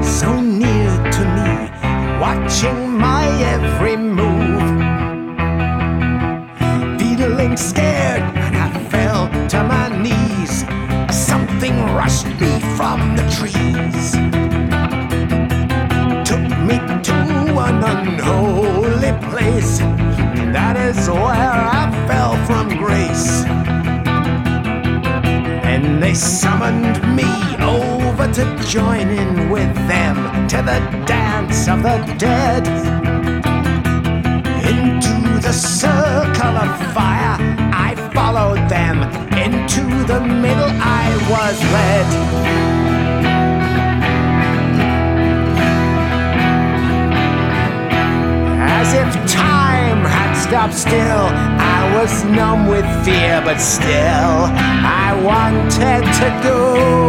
so near to me, watching my every move. Feeling scared, and I fell to my knees. Something rushed me from the trees, took me to an unholy place. That is where I fell from grace. And they summoned me over to join in with them to the dance of the dead. Into the circle of fire I followed them, into the middle I was led. As if time had stopped still, I was numb with fear, but still I wanted to go.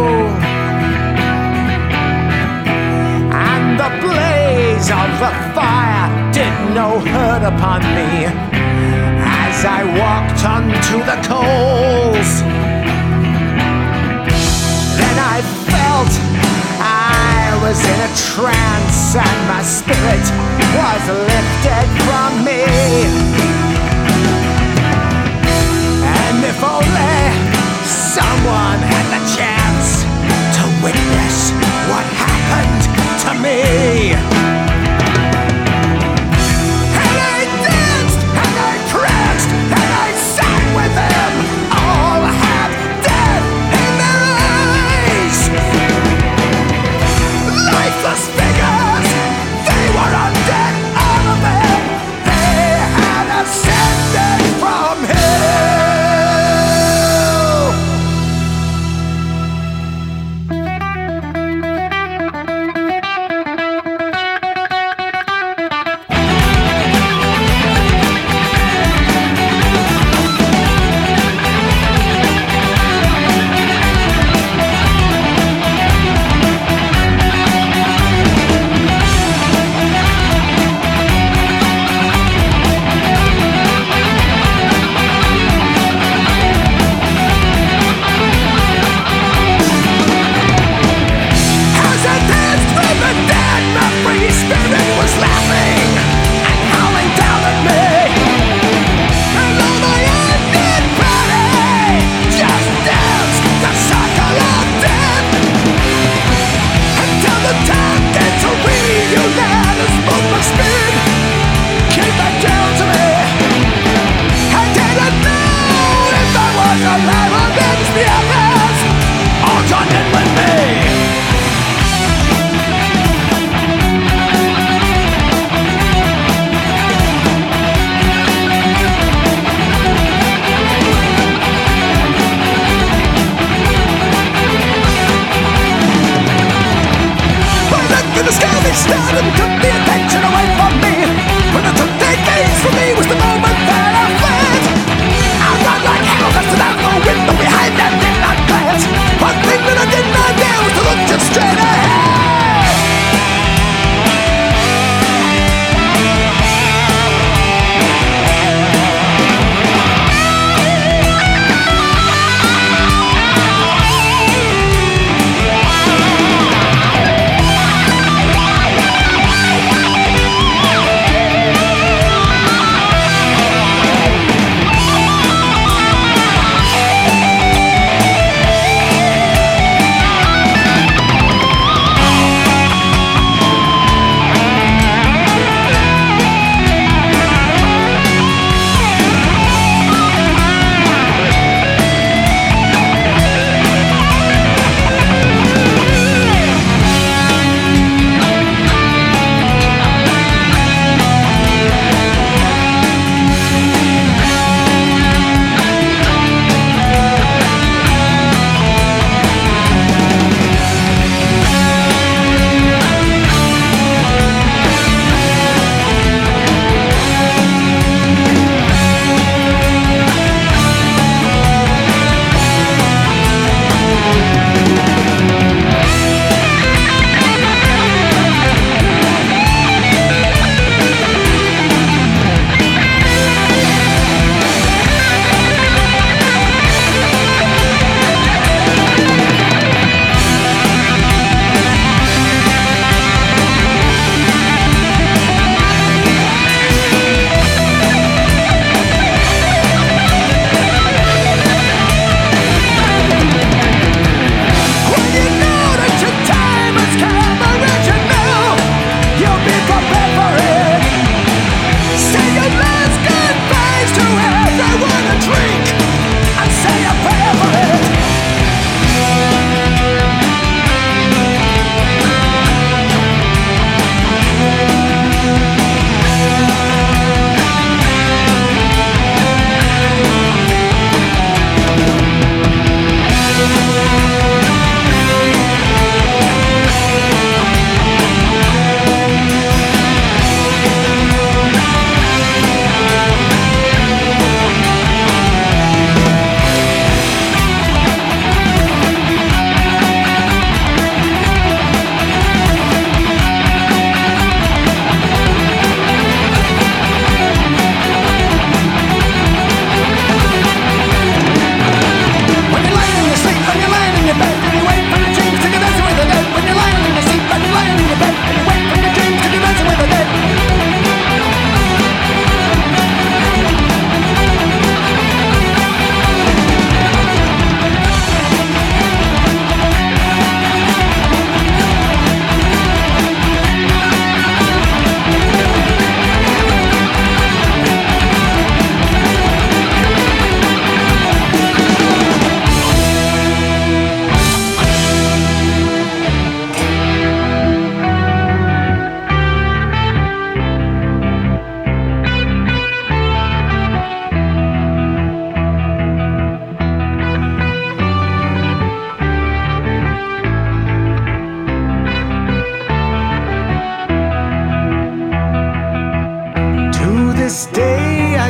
And the blaze of the fire did no hurt upon me as I walked onto the coals. Then I felt I was in a trance, and my spirit was lifted from me. And if only someone had the chance to witness what happened to me. And I danced, and I pranced, and I sang with them. All had death in their eyes. Lifeless figures, they were undead, all of them. They had ascended from hell.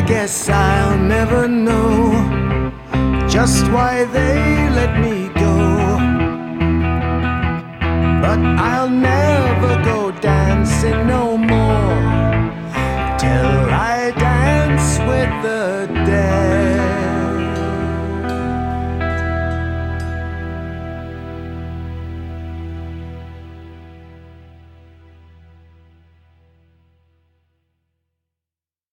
I guess I'll never know just why they let me go, but I'll never go